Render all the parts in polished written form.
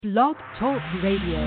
Blog Talk Radio.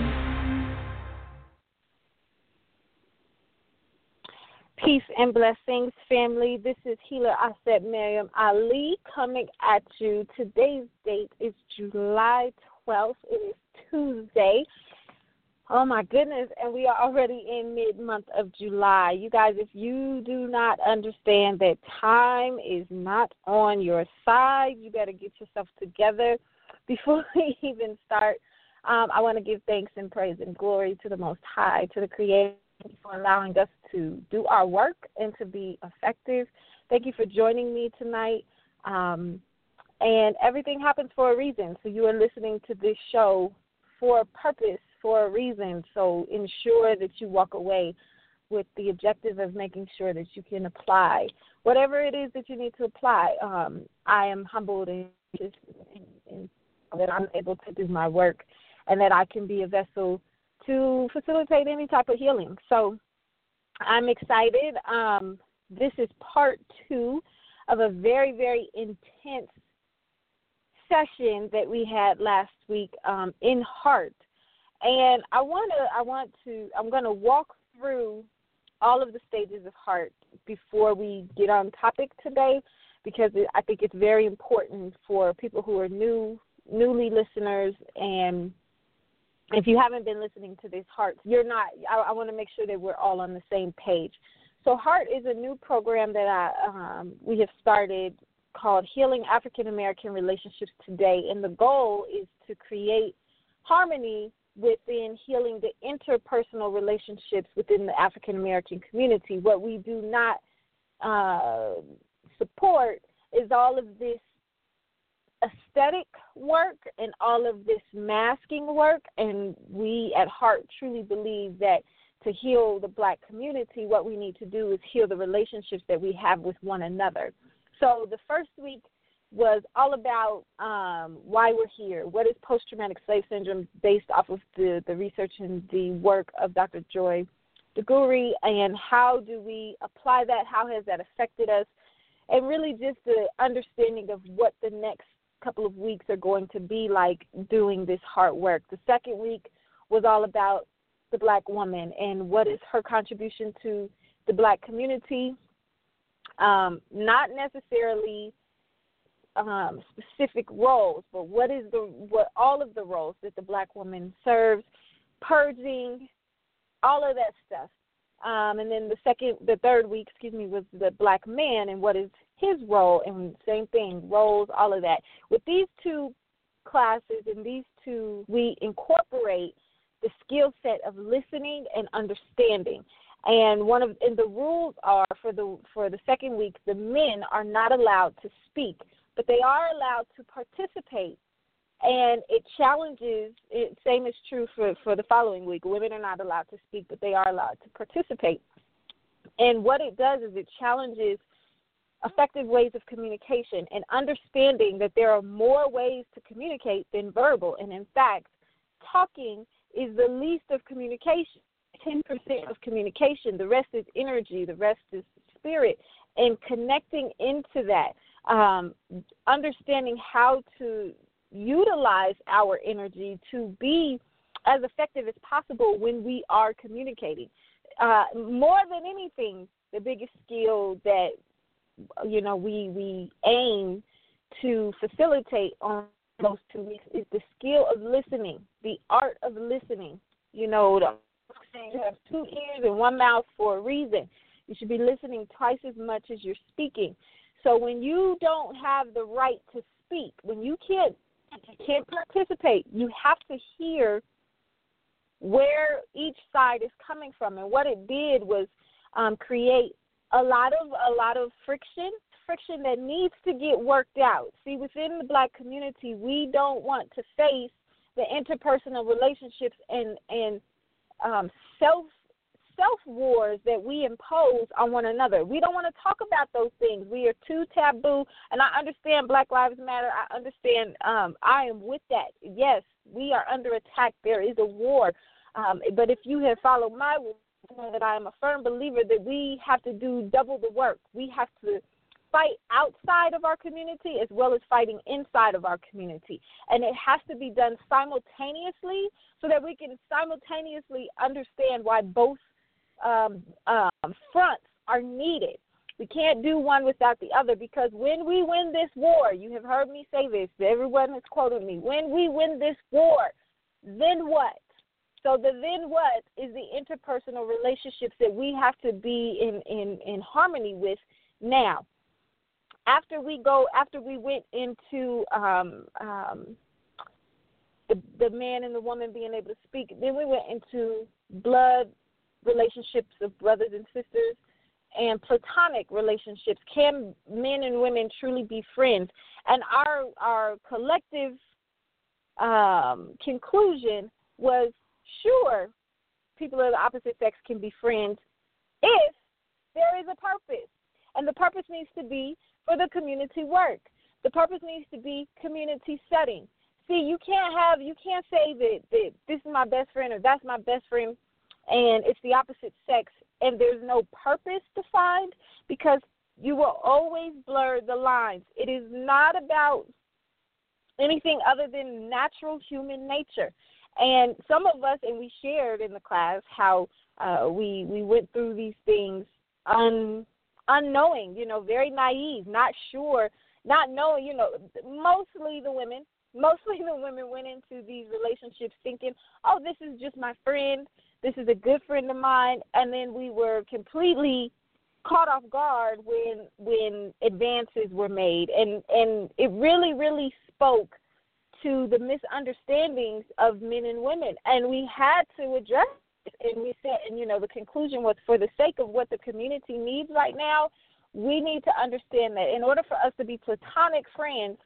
Peace and blessings, family. This is Healer Aset Miriam Ali coming at you. Today's date is July 12th. It is Tuesday. Oh, my goodness, and we are already in mid-month of July. You guys, if you do not understand that time is not on your side, you better get yourself together before we even start. I want to give thanks and praise and glory to the Most High, to the Creator, for allowing us to do our work and to be effective. Thank you for joining me tonight. And everything happens for a reason. So you are listening to this show for a purpose, for a reason. So ensure that you walk away with the objective of making sure that you can apply whatever it is that you need to apply. I am humbled and that I'm able to do my work and that I can be a vessel to facilitate any type of healing. So I'm excited. This is part 2 of a very, very intense session that we had last week in Heart. And I'm going to walk through all of the stages of Heart before we get on topic today, because I think it's very important for people who are newly listeners, and if you haven't been listening to this Heart, I want to make sure that we're all on the same page. So Heart is a new program that we have started called Healing African American Relationships Today, and the goal is to create harmony within healing the interpersonal relationships within the African American community. What we do not support is all of this aesthetic work and all of this masking work, and we at Heart truly believe that to heal the Black community, what we need to do is heal the relationships that we have with one another. So the first week was all about why we're here. What is post-traumatic slave syndrome, based off of the research and the work of Dr. Joy DeGruy, and how do we apply that? How has that affected us? And really just the understanding of what the next couple of weeks are going to be like doing this hard work. The second week was all about the Black woman and what is her contribution to the Black community, not necessarily specific roles, but what all of the roles that the Black woman serves, purging, all of that stuff. And then the third week, was the Black man and what is his role, and same thing, roles, all of that. With these two classes and these two, we incorporate the skill set of listening and understanding. And the rules are for the second week, the men are not allowed to speak, but they are allowed to participate. And it challenges, same is true for the following week. Women are not allowed to speak, but they are allowed to participate. And what it does is it challenges effective ways of communication and understanding that there are more ways to communicate than verbal. And in fact, talking is the least of communication, 10% of communication. The rest is energy. The rest is spirit. And connecting into that, understanding how to utilize our energy to be as effective as possible when we are communicating. More than anything, the biggest skill that we aim to facilitate on those 2 weeks is the skill of listening, the art of listening. You have 2 ears and 1 mouth for a reason. You should be listening twice as much as you're speaking. So when you don't have the right to speak, when you can't participate, you have to hear where each side is coming from. And what it did was create a lot of friction that needs to get worked out. See, within the Black community, we don't want to face the interpersonal relationships and self wars that we impose on one another. We don't want to talk about those things. We are too taboo. And I understand Black Lives Matter. I understand. I am with that. Yes, we are under attack. There is a war. But if you have followed my work, you know that I am a firm believer that we have to do double the work. We have to fight outside of our community as well as fighting inside of our community. And it has to be done simultaneously so that we can simultaneously understand why both fronts are needed. We can't do one without the other, because when we win this war, you have heard me say this, everyone has quoted me, when we win this war, then what? So the then what is the interpersonal relationships that we have to be in harmony with now. After we went into the man and the woman being able to speak, then we went into blood relationships of brothers and sisters and platonic relationships. Can men and women truly be friends? And our collective conclusion was, sure, people of the opposite sex can be friends if there is a purpose. And the purpose needs to be for the community work. The purpose needs to be community setting. See, you can't say that this is my best friend or that's my best friend and it's the opposite sex and there's no purpose defined, because you will always blur the lines. It is not about anything other than natural human nature. And some of us, and we shared in the class how we went through these things unknowing, very naive, not sure, not knowing, mostly the women went into these relationships thinking, oh, this is just my friend, this is a good friend of mine, and then we were completely caught off guard when advances were made, and it really, really spoke to the misunderstandings of men and women, and we had to address it. And we said, and the conclusion was, for the sake of what the community needs right now, we need to understand that in order for us to be platonic friends,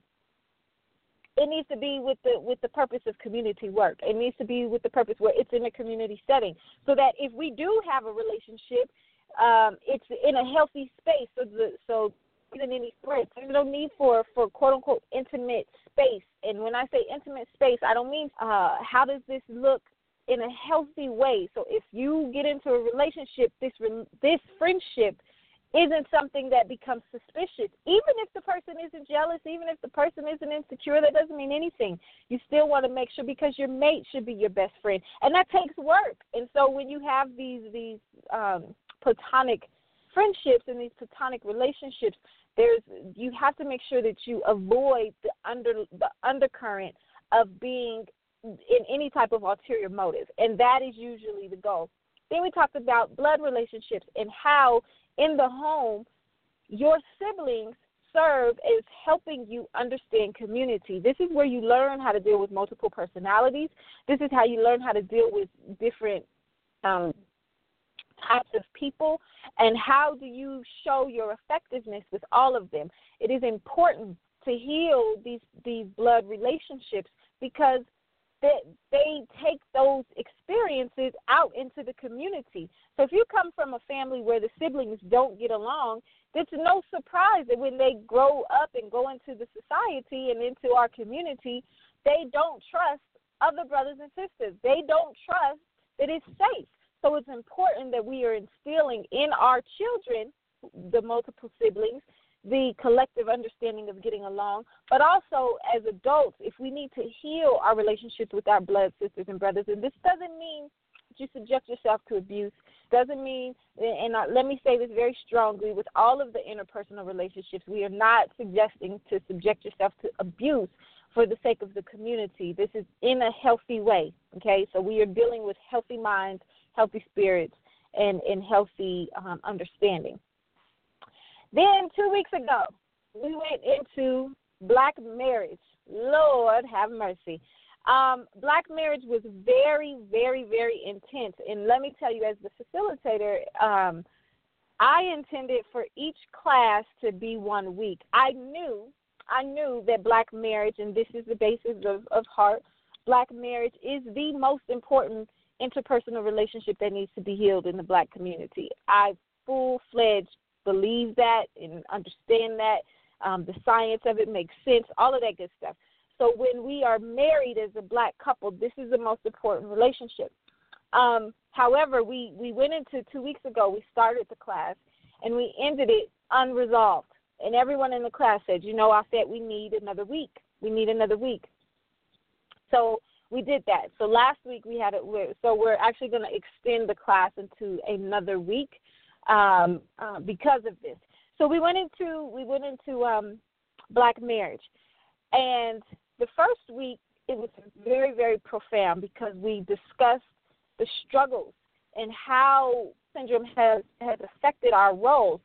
it needs to be with the purpose of community work. It needs to be with the purpose where it's in a community setting, so that if we do have a relationship, it's in a healthy space. So isn't any threats. There's no need for quote unquote intimate space. And when I say intimate space, I don't mean how does this look in a healthy way. So if you get into a relationship, this friendship isn't something that becomes suspicious. Even if the person isn't jealous, even if the person isn't insecure, that doesn't mean anything. You still want to make sure, because your mate should be your best friend, and that takes work. And so when you have these platonic friendships and these platonic relationships, you have to make sure that you avoid the undercurrent of being in any type of ulterior motive, and that is usually the goal. Then we talked about blood relationships and how in the home your siblings serve as helping you understand community. This is where you learn how to deal with multiple personalities. This is how you learn how to deal with different types of people, and how do you show your effectiveness with all of them. It is important to heal these blood relationships, because they take those experiences out into the community. So if you come from a family where the siblings don't get along, it's no surprise that when they grow up and go into the society and into our community, they don't trust other brothers and sisters. They don't trust that it's safe. So it's important that we are instilling in our children, the multiple siblings, the collective understanding of getting along, but also as adults, if we need to heal our relationships with our blood sisters and brothers, and this doesn't mean that you subject yourself to abuse, doesn't mean, and let me say this very strongly, with all of the interpersonal relationships, we are not suggesting to subject yourself to abuse for the sake of the community. This is in a healthy way, okay? So we are dealing with healthy minds, healthy spirits, and healthy understanding. Then 2 weeks ago, we went into black marriage. Lord have mercy. Black marriage was very, very, very intense. And let me tell you, as the facilitator, I intended for each class to be 1 week. I knew that black marriage, and this is the basis of heart, black marriage is the most important interpersonal relationship that needs to be healed in the black community. I full-fledged believe that and understand that. The science of it makes sense, all of that good stuff. So when we are married as a black couple, this is the most important relationship. However, we went into 2 weeks ago, we started the class, and we ended it unresolved. And everyone in the class said, I said we need another week. We need another week. So we did that. So last week we had it. So we're actually going to extend the class into another week because of this. So we went into black marriage, and the first week it was very, very profound because we discussed the struggles and how syndrome has affected our roles.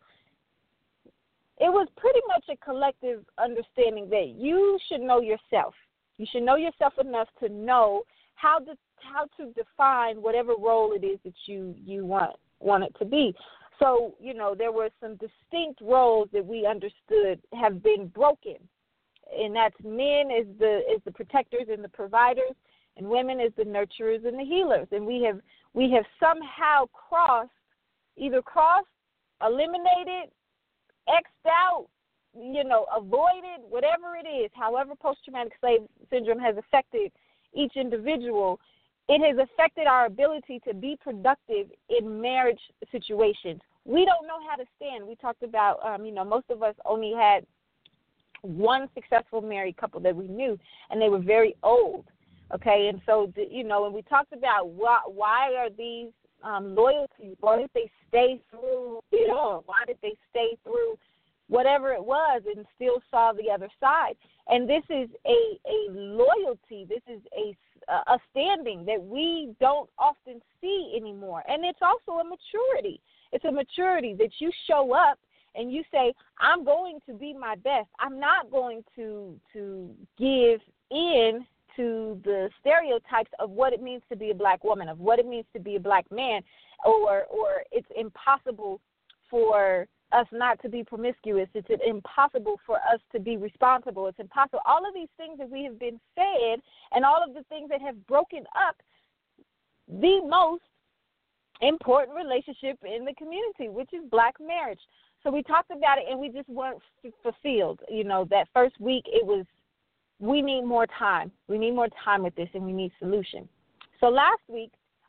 It was pretty much a collective understanding that you should know yourself. You should know yourself enough to know how to define whatever role it is that you want it to be. So, there were some distinct roles that we understood have been broken, and that's men as the protectors and the providers, and women as the nurturers and the healers. And we have somehow crossed, eliminated, X'd out, avoided, whatever it is, however post-traumatic slave syndrome has affected each individual, it has affected our ability to be productive in marriage situations. We don't know how to stand. We talked about, most of us only had one successful married couple that we knew, and they were very old, okay? And so, when we talked about why are these loyalties, why did they stay through it all? Why did they stay through whatever it was and still saw the other side? And this is a loyalty. This is a standing that we don't often see anymore. And it's also a maturity. It's a maturity that you show up and you say, I'm going to be my best. I'm not going to give in to the stereotypes of what it means to be a black woman, of what it means to be a black man, or it's impossible for us not to be promiscuous. It's impossible for us to be responsible. It's impossible. All of these things that we have been fed and all of the things that have broken up the most important relationship in the community, which is black marriage. So we talked about it, and we just weren't fulfilled. That first week it was, we need more time. We need more time with this, and we need solution. So last week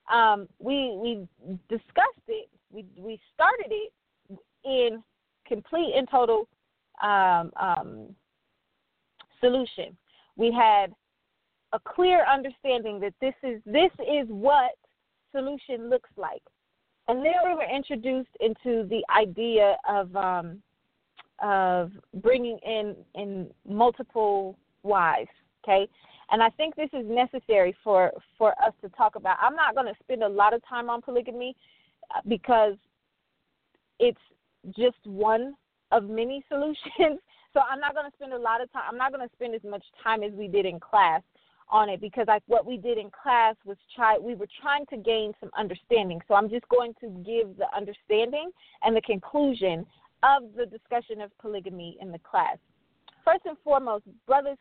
we discussed it. We started it in complete and total solution. We had a clear understanding that this is what solution looks like. And then we were introduced into the idea of bringing in multiple wives, okay? And I think this is necessary for us to talk about. I'm not going to spend a lot of time on polygamy because it's just one of many solutions. So I'm not going to spend a lot of time. I'm not going to spend as much time as we did in class on it because what we did in class was we were trying to gain some understanding. So I'm just going to give the understanding and the conclusion of the discussion of polygamy in the class. First and foremost, brothers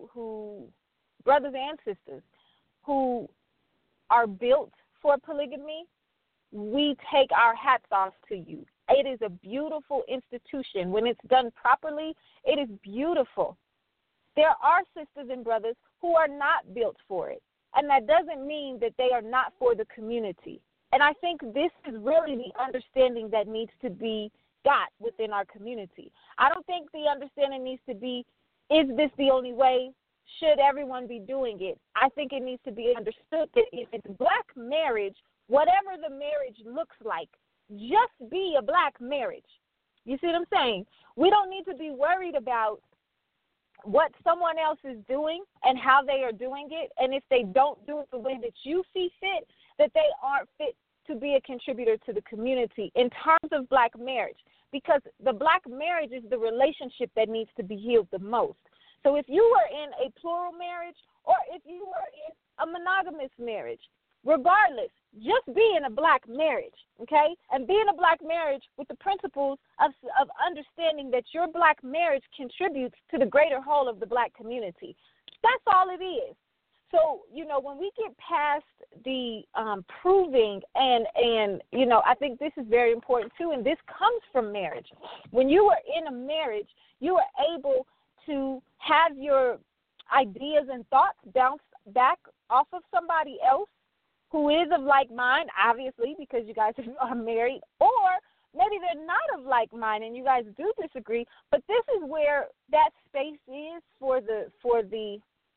and sisters who are built for polygamy, we take our hats off to you. It is a beautiful institution. When it's done properly, it is beautiful. There are sisters and brothers who are not built for it, and that doesn't mean that they are not for the community. And I think this is really the understanding that needs to be got within our community. I don't think the understanding needs to be, is this the only way? Should everyone be doing it? I think it needs to be understood that if it's black marriage, whatever the marriage looks like, just be a black marriage. You see what I'm saying? We don't need to be worried about what someone else is doing and how they are doing it, and if they don't do it the way that you see fit, that they aren't fit to be a contributor to the community in terms of black marriage, because the black marriage is the relationship that needs to be healed the most. So if you were in a plural marriage or if you were in a monogamous marriage, regardless, just be in a black marriage, okay? And be in a black marriage with the principles of understanding that your black marriage contributes to the greater whole of the black community. That's all it is. So, when we get past the proving and I think this is very important too, and this comes from marriage. When you are in a marriage, you are able to have your ideas and thoughts bounce back off of somebody else who is of like mind, obviously, because you guys are married, or maybe they're not of like mind and you guys do disagree, but this is where that space is for the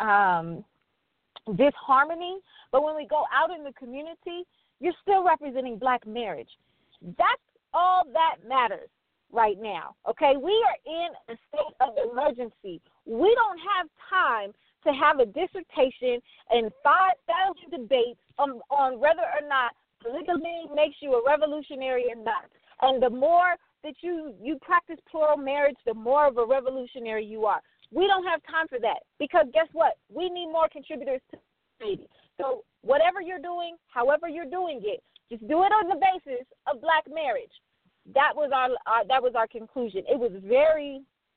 disharmony. But when we go out in the community, you're still representing black marriage. That's all that matters right now, okay? We are in a state of emergency. We don't have time to have a dissertation and 5,000 debates on whether or not polygamy makes you a revolutionary or not. And the more that you practice plural marriage, the more of a revolutionary you are. We don't have time for that because guess what? We need more contributors to society. So whatever you're doing, however you're doing it, just do it on the basis of black marriage. That was our conclusion. It was very,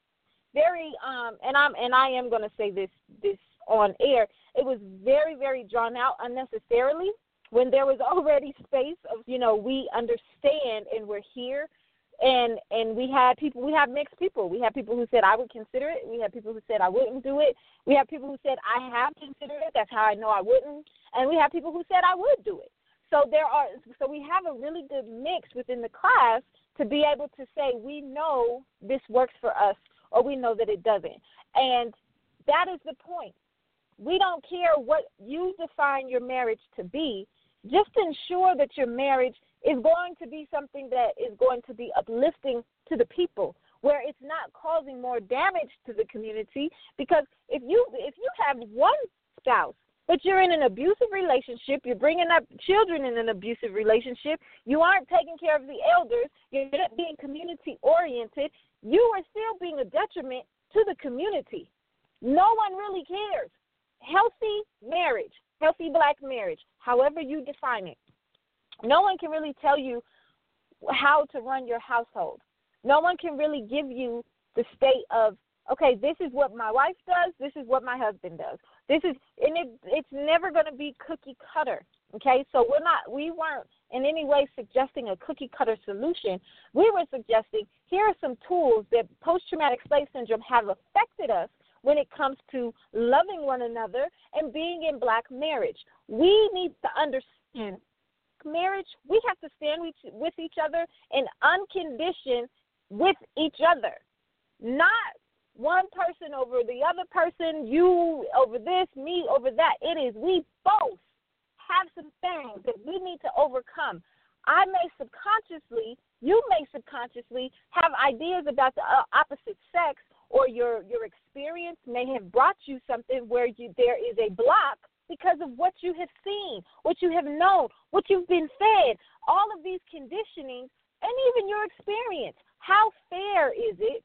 very and I am going to say this on air. It was very, very drawn out unnecessarily when there was already space of, we understand and we're here. And we have mixed people. We have people who said I would consider it. We have people who said I wouldn't do it. We have people who said I have considered it. That's how I know I wouldn't. And we have people who said I would do it. So we have a really good mix within the class to be able to say we know this works for us or we know that it doesn't. And that is the point. We don't care what you define your marriage to be. Just ensure that your marriage is going to be something that is going to be uplifting to the people, where it's not causing more damage to the community. Because if you have one spouse, but you're in an abusive relationship, you're bringing up children in an abusive relationship, you aren't taking care of the elders, you're not being community-oriented, you are still being a detriment to the community. No one really cares. Healthy marriage, healthy black marriage, however you define it. No one can really tell you how to run your household. No one can really give you the state of, okay, this is what my wife does, this is what my husband does. It's never going to be cookie cutter, okay? So we weren't in any way suggesting a cookie cutter solution. We were suggesting here are some tools that post-traumatic slave syndrome have affected us when it comes to loving one another and being in black marriage. We need to understand marriage, we have to stand with each other in unconditioned with each other, not one person over the other person, you over this, me over that. It is we both have some things that we need to overcome. I may subconsciously, you may subconsciously have ideas about the opposite sex, or your experience may have brought you something where there is a block because of what you have seen, what you have known, what you've been fed, all of these conditionings, and even your experience. How fair is it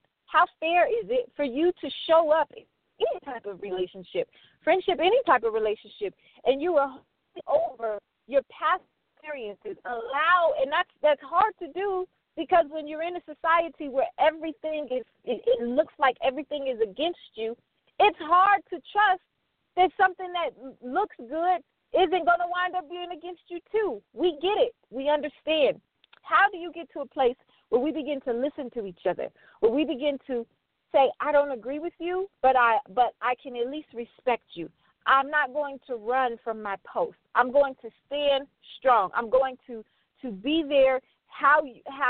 for you to show up in any type of relationship, friendship, any type of relationship, and you are over your past experiences? And that's hard to do, because when you're in a society where everything it looks like everything is against you, it's hard to trust that something that looks good isn't going to wind up being against you too. We get it. We understand. How do you get to a place where we begin to listen to each other, where we begin to say, I don't agree with you, but I can at least respect you. I'm not going to run from my post. I'm going to stand strong. I'm going to be there how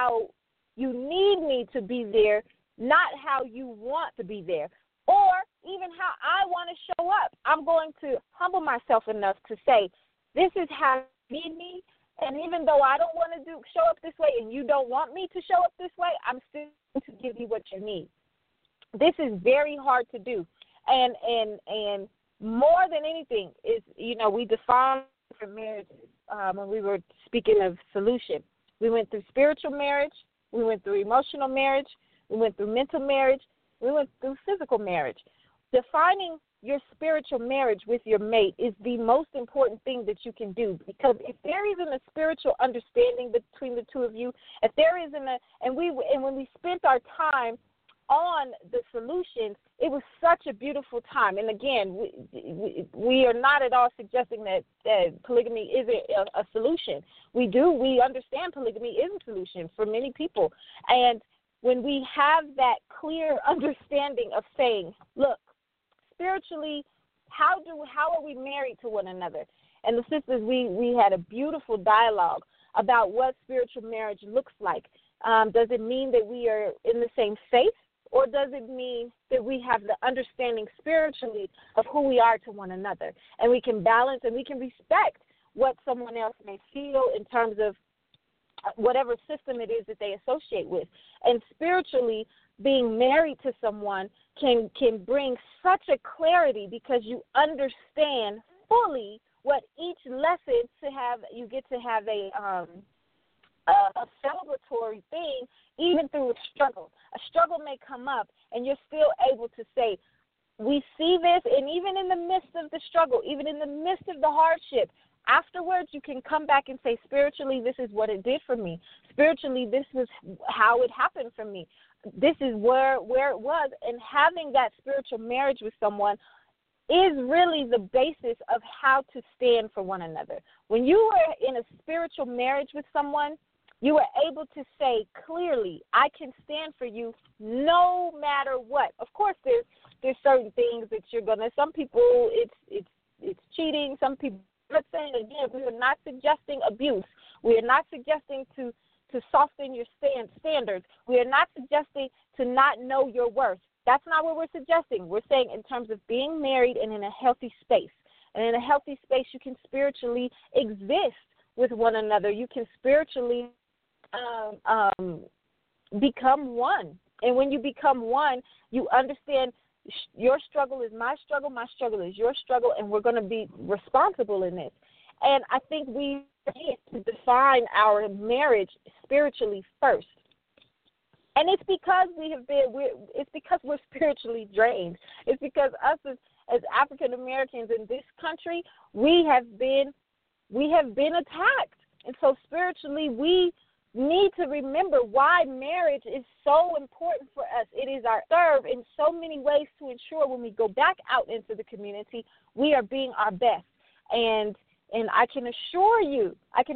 you need me to be there, not how you want to be there, or even how I want to show up. I'm going to humble myself enough to say, this is how you need me, and even though I don't want to show up this way and you don't want me to show up this way, I'm still going to give you what you need. This is very hard to do, and more than anything is, we define for marriages when we were speaking of solution. We went through spiritual marriage, we went through emotional marriage, we went through mental marriage, we went through physical marriage. Defining your spiritual marriage with your mate is the most important thing that you can do, because if there isn't a spiritual understanding between the two of you, if there isn't and when we spent our time on the solutions, it was such a beautiful time. And again, we are not at all suggesting that polygamy isn't a solution. We understand polygamy is a solution for many people. And when we have that clear understanding of saying, look, spiritually, how are we married to one another? And the sisters, we had a beautiful dialogue about what spiritual marriage looks like. Does it mean that we are in the same faith, or does it mean that we have the understanding spiritually of who we are to one another, and we can balance and we can respect what someone else may feel in terms of whatever system it is that they associate with. And spiritually, being married to someone can bring such a clarity because you understand fully what each lesson you get to have a celebratory thing, even through a struggle. A struggle may come up, and you're still able to say, we see this, and even in the midst of the struggle, even in the midst of the hardship, afterwards you can come back and say, spiritually, this is what it did for me. Spiritually, this is how it happened for me. This is where it was. And having that spiritual marriage with someone is really the basis of how to stand for one another. When you are in a spiritual marriage with someone, you are able to say clearly, I can stand for you no matter what. Of course, there's certain things that you're going to, some people, it's cheating. Some people, let's say, again, we are not suggesting abuse. We are not suggesting to soften your standards. We are not suggesting to not know your worth. That's not what we're suggesting. We're saying in terms of being married and in a healthy space. And in a healthy space, you can spiritually exist with one another. You can spiritually become one. And when you become one, you understand your struggle is my struggle is your struggle, and we're going to be responsible in this. And I think we need to define our marriage spiritually first. And it's because it's because we're spiritually drained. It's because us as African Americans in this country, we have been attacked. And so spiritually, we need to remember why marriage is so important for us. It is our serve in so many ways to ensure when we go back out into the community, we are being our best. And I can assure you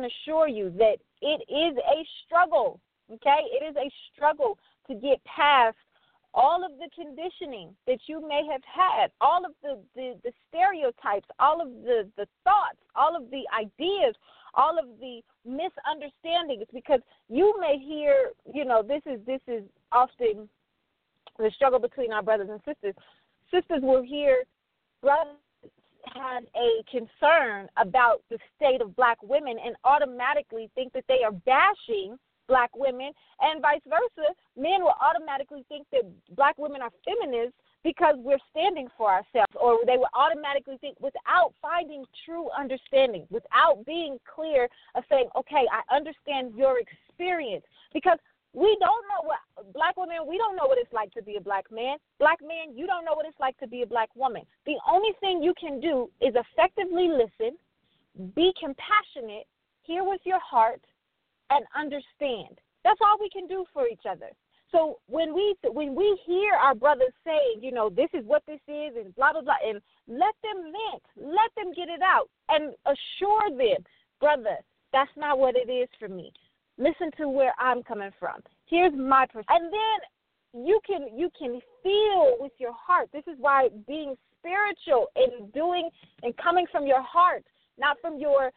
that it is a struggle, okay? It is a struggle to get past all of the conditioning that you may have had, all of the stereotypes, all of the thoughts, all of the ideas, all of the misunderstandings, because you may hear, this is often the struggle between our brothers and sisters. Sisters will hear brothers had a concern about the state of black women and automatically think that they are bashing black women, and vice versa. Men will automatically think that black women are feminists because we're standing for ourselves, or they will automatically think, without finding true understanding, without being clear of saying, okay, I understand your experience, because we don't know what black women, we don't know what it's like to be a black man. Black man, you don't know what it's like to be a black woman. The only thing you can do is effectively listen, be compassionate, hear with your heart, and understand. That's all we can do for each other. So when we hear our brothers saying, this is what this is and blah, blah, blah, and let them vent, let them get it out, and assure them, brother, that's not what it is for me. Listen to where I'm coming from. Here's my perspective. And then you can feel with your heart. This is why being spiritual and doing and coming from your heart, not from your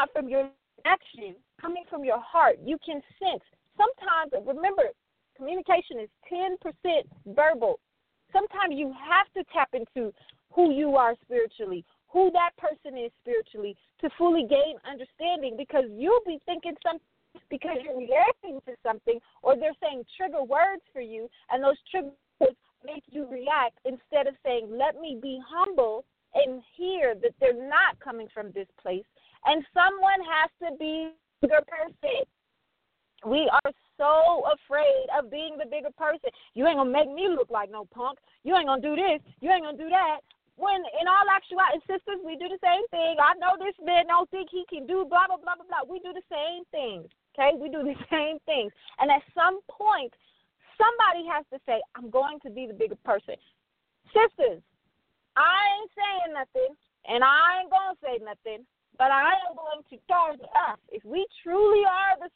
action, coming from your heart, you can sense. Sometimes, remember, communication is 10% verbal. Sometimes you have to tap into who you are spiritually, who that person is spiritually, to fully gain understanding, because you'll be thinking something because you're reacting to something, or they're saying trigger words for you, and those trigger words make you react, instead of saying, let me be humble and hear that they're not coming from this place. And someone has to be the bigger person. We are so afraid of being the bigger person. You ain't going to make me look like no punk. You ain't going to do this. You ain't going to do that. When in all actuality, sisters, we do the same thing. I know this man don't think he can do blah, blah, blah, blah, blah. We do the same things, okay? We do the same things. And at some point, somebody has to say, I'm going to be the bigger person. Sisters, I ain't saying nothing, and I ain't going to say nothing, but I am going to charge us. If we truly are the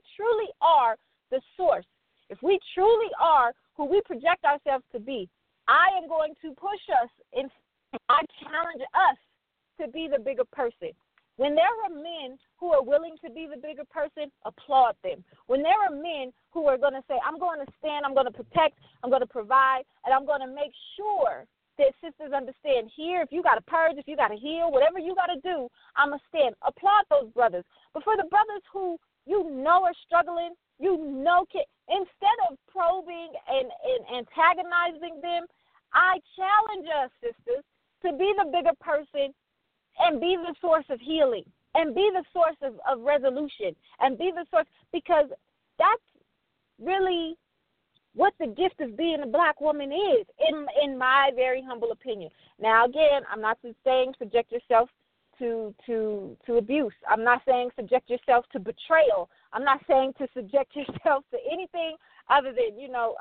source, if we truly are who we project ourselves to be, I am going to push us, and I challenge us to be the bigger person. When there are men who are willing to be the bigger person, applaud them. When there are men who are going to say, I'm going to stand, I'm going to protect, I'm going to provide, and I'm going to make sure that sisters understand here, if you got to purge, if you got to heal, whatever you got to do, I'm going to stand. Applaud those brothers. But for the brothers who you know are struggling, instead of probing and antagonizing them, I challenge us, sisters, to be the bigger person and be the source of healing and be the source of resolution and be the source, because that's really what the gift of being a black woman is, in my very humble opinion. Now, again, I'm not saying subject yourself to abuse. I'm not saying subject yourself to betrayal. I'm not saying to subject yourself to anything other than,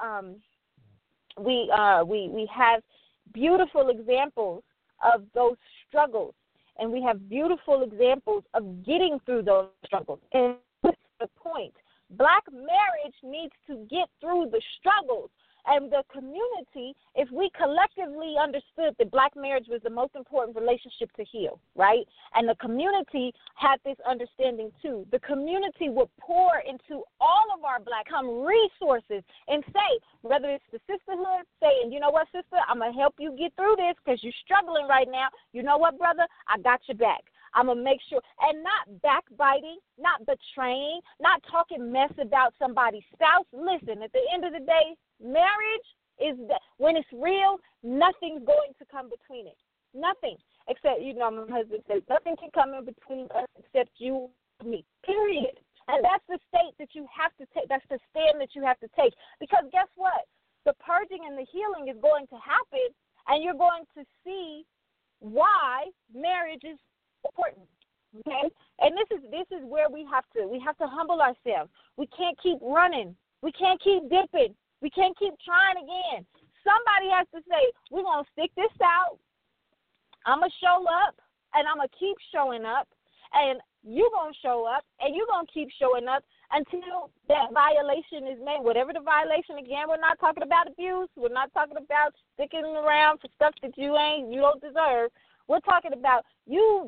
we have beautiful examples of those struggles, and we have beautiful examples of getting through those struggles. And that's the point. Black marriage needs to get through the struggles. And the community, if we collectively understood that black marriage was the most important relationship to heal, right? And the community had this understanding too. The community would pour into all of our black resources and say, whether it's the sisterhood, saying, you know what, sister, I'm going to help you get through this because you're struggling right now. You know what, brother, I got your back. I'm going to make sure, and not backbiting, not betraying, not talking mess about somebody's spouse. Listen, at the end of the day, marriage is when it's real, nothing's going to come between it. Nothing. Except, my husband says, nothing can come in between us except you and me, period. And that's the state that you have to take. That's the stand that you have to take. Because guess what? The purging and the healing is going to happen, and you're going to see why marriage is important. Okay? And this is where we have to humble ourselves. We can't keep running. We can't keep dipping. We can't keep trying again. Somebody has to say, we're going to stick this out. I'm going to show up, and I'm going to keep showing up, and you're going to show up, and you're going to keep showing up until that violation is made. Whatever the violation, again, we're not talking about abuse. We're not talking about sticking around for stuff that you don't deserve. We're talking about you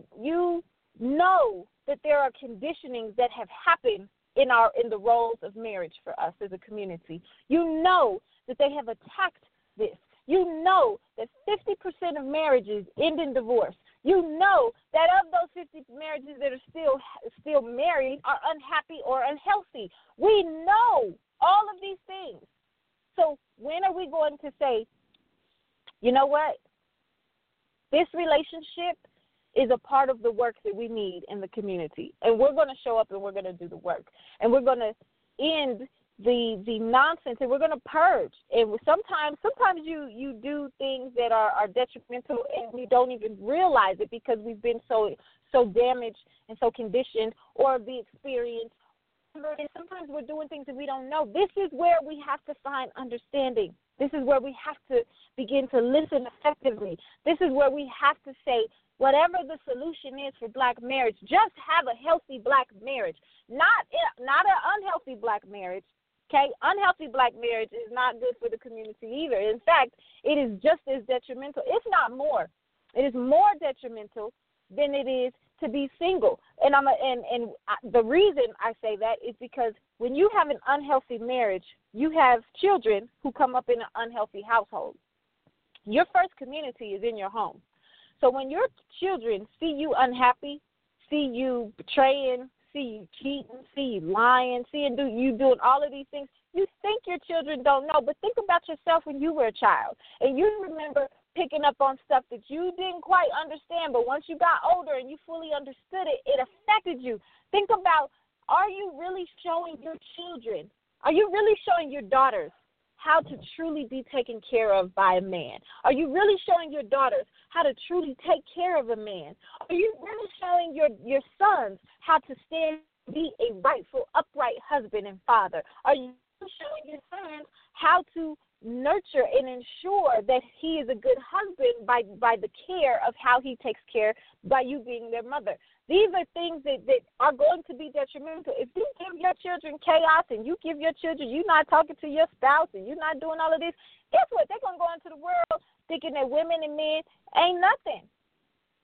know that there are conditionings that have happened in the roles of marriage for us as a community. You know that they have attacked this. You know that 50% of marriages end in divorce. You know that of those 50 marriages that are still married are unhappy or unhealthy. We know all of these things. So when are we going to say, you know what? This relationship is a part of the work that we need in the community. And we're going to show up and we're going to do the work. And we're going to end the nonsense, and we're going to purge. And sometimes you do things that are detrimental, and we don't even realize it because we've been so damaged and so conditioned, or the experience. And sometimes we're doing things that we don't know. This is where we have to find understanding. This is where we have to begin to listen effectively. This is where we have to say, whatever the solution is for black marriage, just have a healthy black marriage, not an unhealthy black marriage. Okay, unhealthy black marriage is not good for the community either. In fact, it is just as detrimental, if not more. It is more detrimental than it is to be single. And the reason I say that is because when you have an unhealthy marriage, you have children who come up in an unhealthy household. Your first community is in your home. So when your children see you unhappy, see you betraying, see you cheating, see you lying, see you doing all of these things, you think your children don't know, but think about yourself when you were a child. And you remember picking up on stuff that you didn't quite understand, but once you got older and you fully understood it, it affected you. Think about, are you really showing your children, are you really showing your daughters how to truly be taken care of by a man? Are you really showing your daughters how to truly take care of a man? Are you really showing your sons how to stand, be a rightful, upright husband and father? Are you showing your sons how to nurture and ensure that he is a good husband by the care of how he takes care by you being their mother? These are things that are going to be detrimental. If you give your children chaos and you give your children, you're not talking to your spouse and you're not doing all of this, guess what? They're going to go into the world thinking that women and men ain't nothing.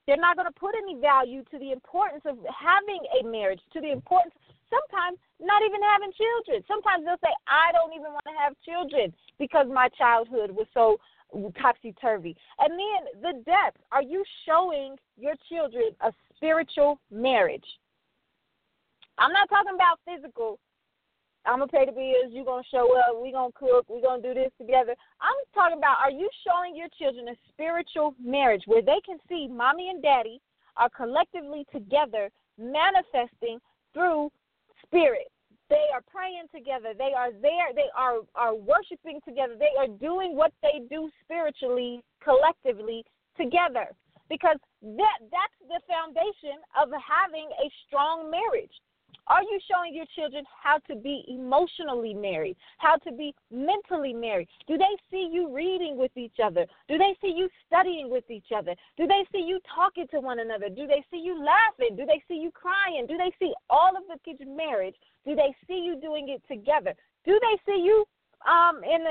They're not going to put any value to the importance of having a marriage, to the importance, sometimes not even having children. Sometimes they'll say, I don't even want to have children because my childhood was so topsy-turvy. And then the depth. Are you showing your children a spiritual marriage? I'm not talking about physical. I'm going to pay the bills, you're going to show up, we're going to cook, we're going to do this together. I'm talking about, are you showing your children a spiritual marriage where they can see mommy and daddy are collectively together manifesting through spirit? They are praying together. They are there. They are worshiping together. They are doing what they do spiritually, collectively together. Because that's the foundation of having a strong marriage. Are you showing your children how to be emotionally married, how to be mentally married? Do they see you reading with each other? Do they see you studying with each other? Do they see you talking to one another? Do they see you laughing? Do they see you crying? Do they see all of the kids' marriage? Do they see you doing it together? Do they see you in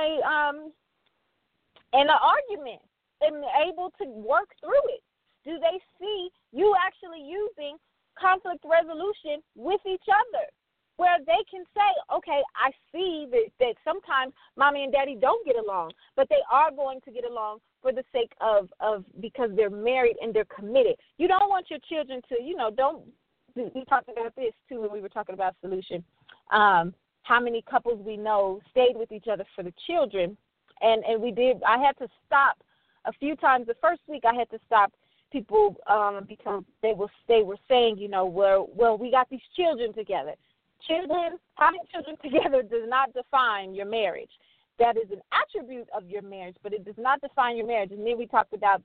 an argument and able to work through it? Do they see you actually using conflict resolution with each other, where they can say, okay, I see that sometimes mommy and daddy don't get along, but they are going to get along for the sake of because they're married and they're committed. You don't want your children to, we talked about this too when we were talking about solution. How many couples we know stayed with each other for the children, and we did. I had to stop a few times. The first week I had to stop people because they were saying, well, we got these children together. Having children together does not define your marriage. That is an attribute of your marriage, but it does not define your marriage. And then we talked about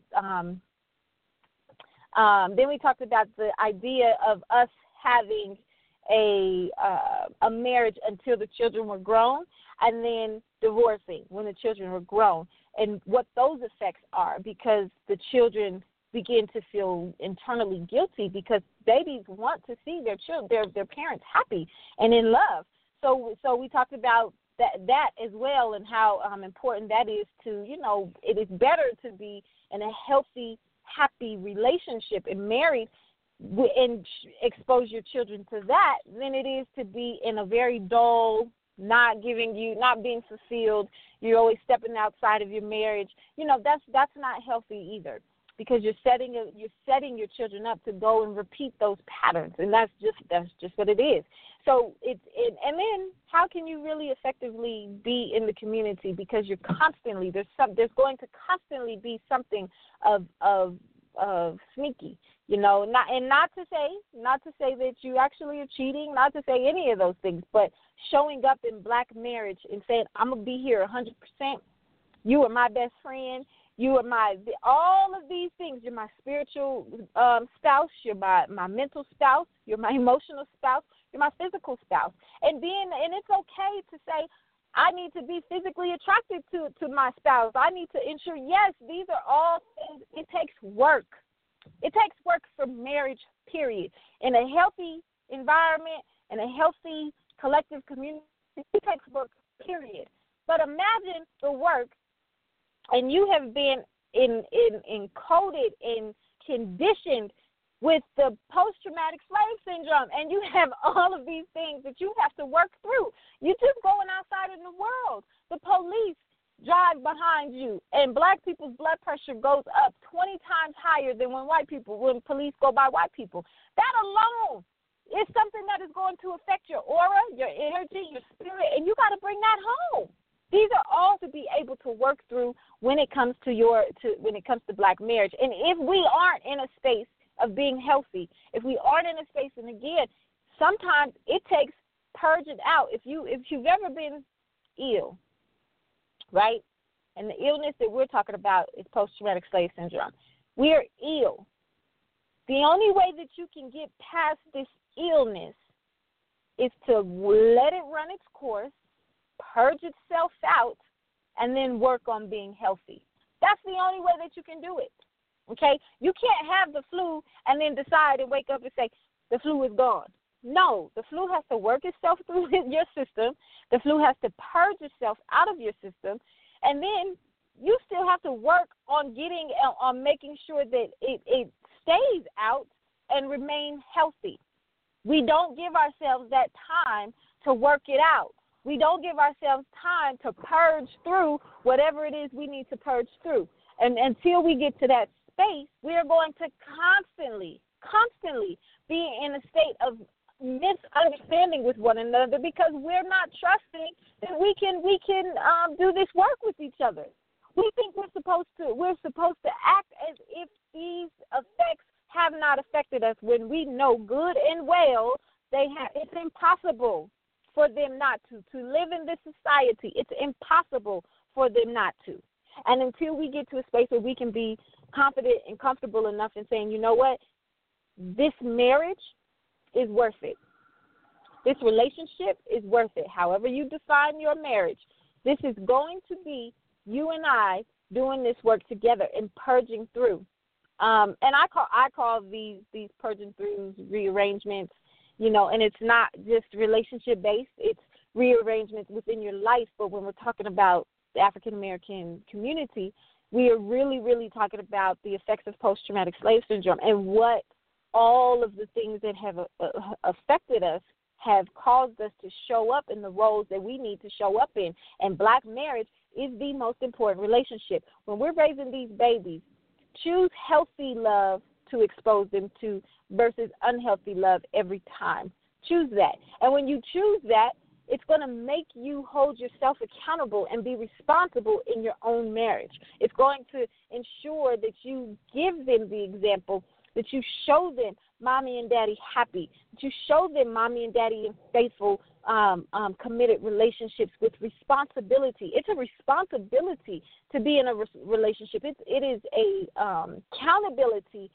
the idea of us having a marriage until the children were grown, and then divorcing when the children were grown, and what those effects are, because the children begin to feel internally guilty because babies want to see their children, their parents happy and in love. So we talked about that as well, and how important that is to, it is better to be in a healthy, happy relationship and married and expose your children to that than it is to be in a very dull, not being fulfilled. You're always stepping outside of your marriage. That's not healthy either, because you're setting your children up to go and repeat those patterns, and that's just what it is. So and then how can you really effectively be in the community, because you're constantly there's going to constantly be something of sneaky, not to say that you actually are cheating, not to say any of those things, but showing up in black marriage and saying, I'm gonna be here 100%. You are my best friend. You are all of these things. You're my spiritual spouse. You're my mental spouse. You're my emotional spouse. You're my physical spouse. And it's okay to say, I need to be physically attracted to my spouse. I need to ensure, yes, these are all things. It takes work. It takes work for marriage, period. In a healthy environment, in a healthy collective community, it takes work, period. But imagine the work, and you have been encoded and conditioned with the post-traumatic slave syndrome, and you have all of these things that you have to work through. You're just going outside in the world. The police drive behind you, and black people's blood pressure goes up 20 times higher than when police go by white people. That alone is something that is going to affect your aura, your energy, your spirit, and you got to bring that home. These are all to be able to work through when it comes to black marriage. And if we aren't in a space of being healthy, if we aren't in a space, and again, sometimes it takes purging out. If you've ever been ill, right? And the illness that we're talking about is post-traumatic slave syndrome. We are ill. The only way that you can get past this illness is to let it run its course, purge itself out, and then work on being healthy. That's the only way that you can do it, okay? You can't have the flu and then decide and wake up and say, the flu is gone. No, the flu has to work itself through your system. The flu has to purge itself out of your system, and then you still have to work on making sure that it stays out and remain healthy. We don't give ourselves that time to work it out. We don't give ourselves time to purge through whatever it is we need to purge through. And until we get to that space, we are going to constantly be in a state of misunderstanding with one another because we're not trusting that we can do this work with each other. We think we're supposed to act as if these effects have not affected us when we know good and well it's impossible for them not to live in this society. It's impossible for them not to. And until we get to a space where we can be confident and comfortable enough in saying, you know what, this marriage is worth it. This relationship is worth it. However you define your marriage, this is going to be you and I doing this work together and purging through. And I call these purging throughs rearrangements, and it's not just relationship based. It's rearrangements within your life. But when we're talking about the African American community, we are really, really talking about the effects of post-traumatic slave syndrome and what all of the things that have affected us have caused us to show up in the roles that we need to show up in. And black marriage is the most important relationship. When we're raising these babies, choose healthy love to expose them to versus unhealthy love every time. Choose that. And when you choose that, it's going to make you hold yourself accountable and be responsible in your own marriage. It's going to ensure that you give them the example, that you show them mommy and daddy happy, that you show them mommy and daddy in faithful, committed relationships with responsibility. It's a responsibility to be in a relationship. It is a accountability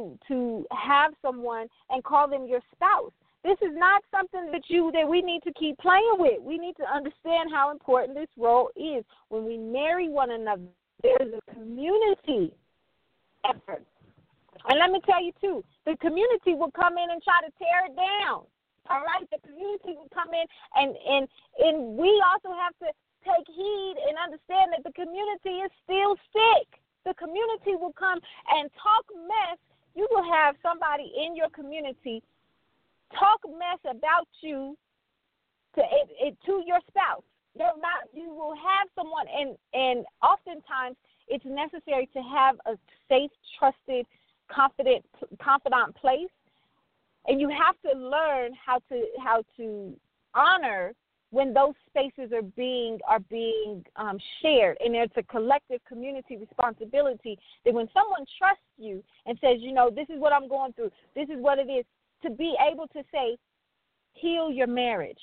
to have someone and call them your spouse. This is not something that we need to keep playing with. We need to understand how important this role is. When we marry one another, there's a community effort. And let me tell you, too, the community will come in and try to tear it down. All right? The community will come in, and we also have to take heed and understand that the community is still sick. The community will come and talk mess. You will have somebody in your community talk mess about you to your spouse. You will have someone, and oftentimes it's necessary to have a safe, trusted, confidant place, and you have to learn how to honor when those spaces are being shared, and it's a collective community responsibility that when someone trusts you and says, this is what I'm going through, this is what it is, to be able to say, heal your marriage,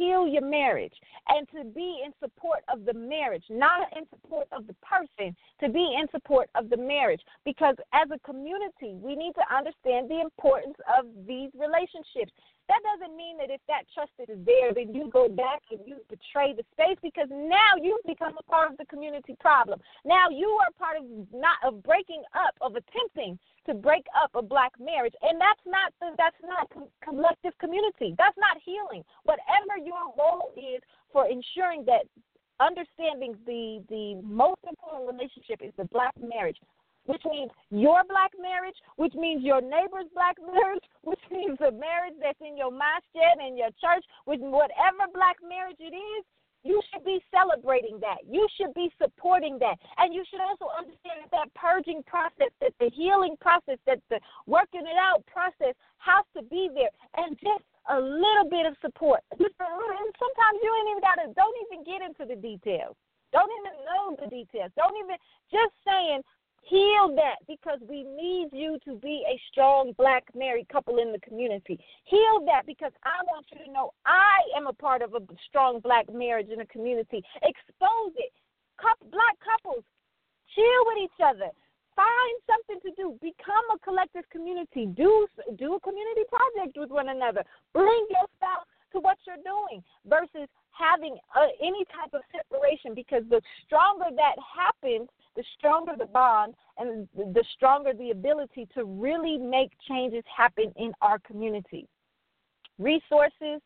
and to be in support of the marriage, not in support of the person, to be in support of the marriage. Because as a community, we need to understand the importance of these relationships. That doesn't mean that if that trust is there, then you go back and you betray the space, because now you've become a part of the community problem. Now you are part of breaking up, of attempting to break up a black marriage, and that's not collective community. That's not healing. Whatever your role is for ensuring that understanding the most important relationship is the black marriage, which means your black marriage, which means your neighbor's black marriage, which means the marriage that's in your masjid and your church, which whatever black marriage it is, you should be celebrating that. You should be supporting that. And you should also understand that purging process, that the healing process, that the working it out process has to be there. And just a little bit of support. Sometimes you don't even get into the details. Don't even know the details. Just saying, heal that, because we need you to be a strong black married couple in the community. Heal that, because I want you to know I am a part of a strong black marriage in the community. Expose it. Black couples, chill with each other. Find something to do. Become a collective community. Do a community project with one another. Bring your spouse to what you're doing versus having any type of separation, because the stronger that happens, the stronger the bond and the stronger the ability to really make changes happen in our community. Resources,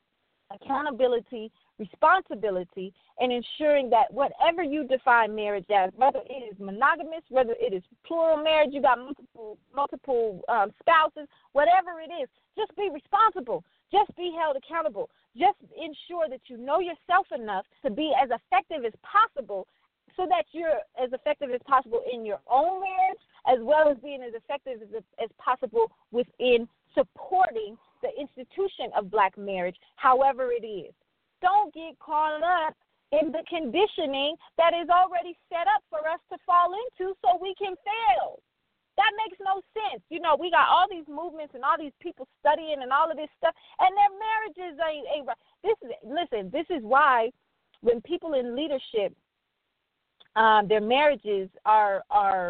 accountability, responsibility, and ensuring that whatever you define marriage as, whether it is monogamous, whether it is plural marriage, you got multiple spouses, whatever it is, just be responsible. Just be held accountable. Just ensure that you know yourself enough to be as effective as possible so that you're as effective as possible in your own marriage, as well as being as effective as possible within supporting the institution of black marriage, however it is. Don't get caught up in the conditioning that is already set up for us to fall into so we can fail. That makes no sense. You know, we got all these movements and all these people studying and all of this stuff, and their marriages ain't right. This is why when people in leadership, their marriages are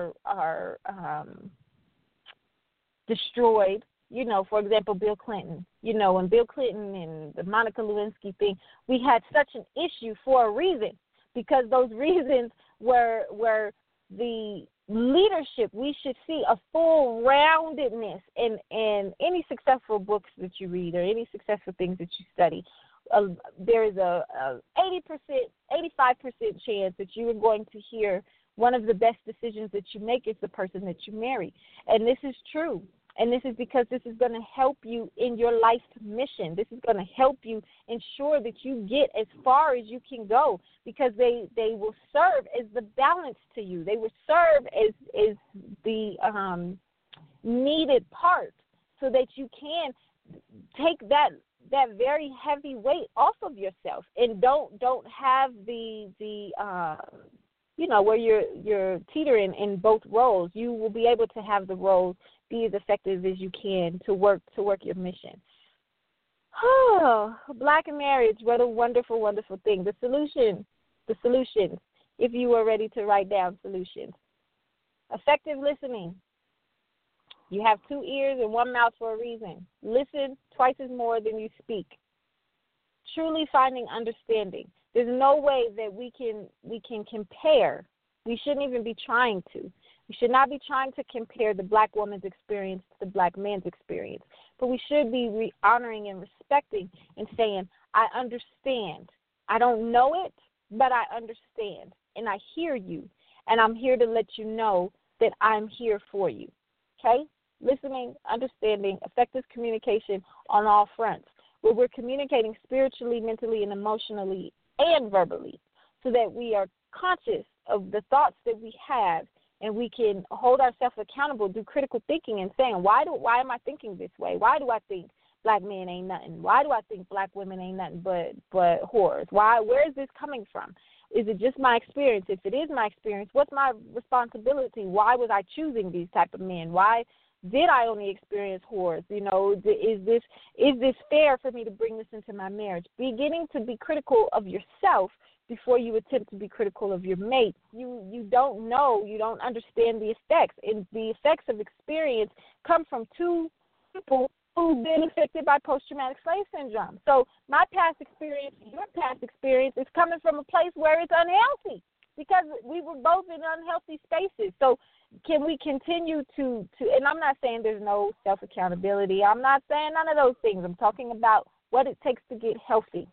destroyed. You know, for example, Bill Clinton. You know, when Bill Clinton and the Monica Lewinsky thing, we had such an issue for a reason, because those reasons were the leadership. We should see a full roundedness in any successful books that you read or any successful things that you study. There is a 80%, 85% chance that you are going to hear one of the best decisions that you make is the person that you marry. And this is true. And this is because this is going to help you in your life's mission. This is going to help you ensure that you get as far as you can go, because they will serve as the balance to you. They will serve as the needed part so that you can take that very heavy weight off of yourself and don't have the where you're teetering in both roles. You will be able to have the roles be as effective as you can to work your mission. Oh, black marriage, what a wonderful, wonderful thing. The solutions, if you are ready to write down solutions. Effective listening. You have 2 ears and 1 mouth for a reason. Listen twice as more than you speak. Truly finding understanding. There's no way that we can compare. We shouldn't even be trying to. We should not be trying to compare the black woman's experience to the black man's experience. But we should be honoring and respecting and saying, I understand. I don't know it, but I understand. And I hear you. And I'm here to let you know that I'm here for you. Okay? Listening, understanding, effective communication on all fronts, where we're communicating spiritually, mentally, and emotionally, and verbally, so that we are conscious of the thoughts that we have, and we can hold ourselves accountable, do critical thinking, and saying, why am I thinking this way? Why do I think black men ain't nothing? Why do I think black women ain't nothing but whores? Where is this coming from? Is it just my experience? If it is my experience, what's my responsibility? Why was I choosing these type of men? Why did I only experience whores? You know, is this fair for me to bring this into my marriage? Beginning to be critical of yourself before you attempt to be critical of your mate. You don't know, you don't understand the effects. And the effects of experience come from 2 people who've been affected by post-traumatic slave syndrome. So my past experience, your past experience is coming from a place where it's unhealthy, because we were both in unhealthy spaces. So can we continue to and I'm not saying there's no self-accountability. I'm not saying none of those things. I'm talking about what it takes to get healthy.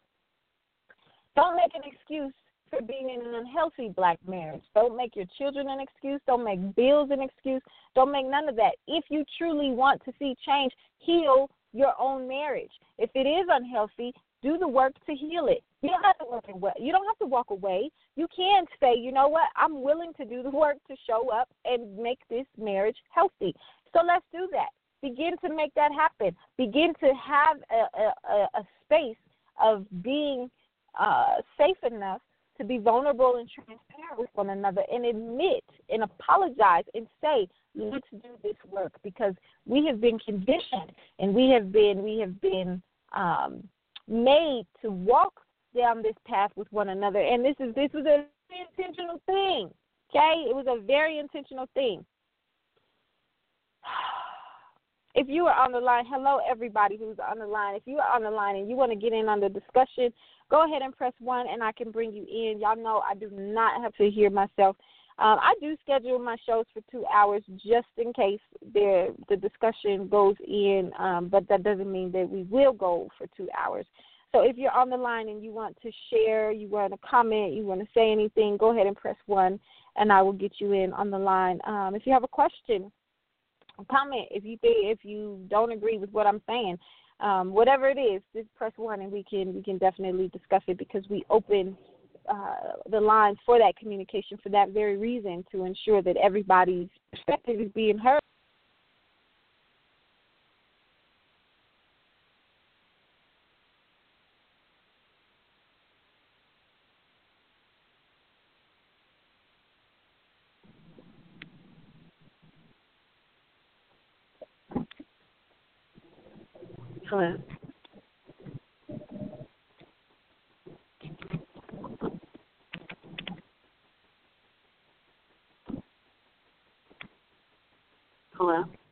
Don't make an excuse for being in an unhealthy black marriage. Don't make your children an excuse. Don't make bills an excuse. Don't make none of that. If you truly want to see change, heal your own marriage. If it is unhealthy, do the work to heal it. You don't have to walk away. You don't have to walk away. You can say, you know what, I'm willing to do the work to show up and make this marriage healthy. So let's do that. Begin to make that happen. Begin to have a space of being safe enough to be vulnerable and transparent with one another, and admit and apologize and say, let's do this work, because we have been conditioned and we have been made to walk down this path with one another. And this was a very intentional thing. Okay? It was a very intentional thing. If you are on the line, hello everybody who's on the line. If you are on the line and you want to get in on the discussion, go ahead and press 1 and I can bring you in. Y'all know I do not have to hear myself. I do schedule my shows for 2 hours just in case the discussion goes in, but that doesn't mean that we will go for 2 hours. So if you're on the line and you want to share, you want to comment, you want to say anything, go ahead and press 1, and I will get you in on the line. If you have a question, comment. If you don't agree with what I'm saying, whatever it is, just press 1, and we can definitely discuss it, because we open the lines for that communication for that very reason, to ensure that everybody's perspective is being heard. Hello. Hello.